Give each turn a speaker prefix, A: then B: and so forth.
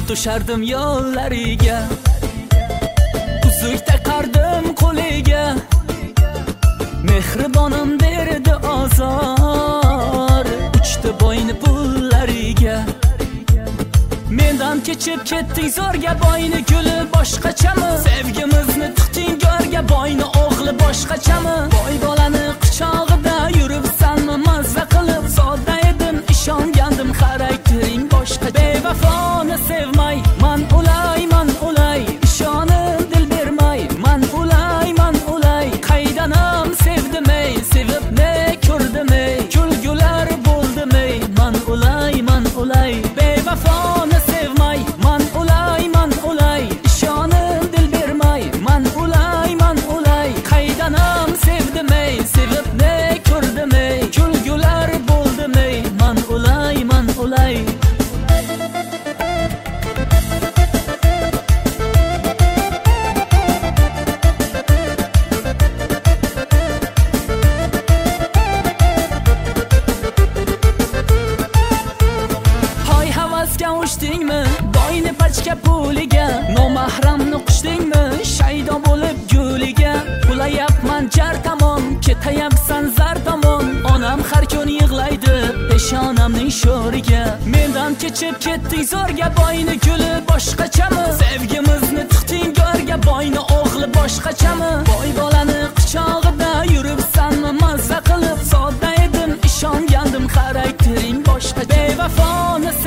A: to'shardim yo'llariga, uzuk taqardim qo'liga, mehribonim berdi azor, uchdi bo'yni pullariga. Mendan kechib ketding zo'rga, boyni guli boshqachami? Sevgimizni tiqding go'rga, boyni o'g'li boshqachami? Boy bolani quchog'ida yuribsanmi mazza qilib? Sodda edim, ishongandim, xaraktering boshqa. Bevafoni sevmay, man ulay, ishonib dil bermay, man ulay, qaydanam sevdimay, sevib ne ko'rdimay, kulgular bo'ldimay, man ulay, bevafoni sevmay, man ulay, ishonib dil bermay, man ulay, qaydanam sevdimay, sevib ne ko'rdimay, kulgular bo'ldimay, man ulay. Ushdingmi boyni pachka puliga, nomahramni qushdingmi shaydo bo'lib guliga? Ulayapman jar tamom, ketayapsan zar tomon, onam har kun yig'laydi peshonamning sho'riga. Mendan kechib ketding zo'rga, boyni guli boshqachami? Sevgimizni tiqding go'rga, boyni o'g'li boshqachami? Boy bolani quchog'ida yuribsanmi mazza qilib? Sodda edim, ishongandim, xaraktering boshqa. Bevafoni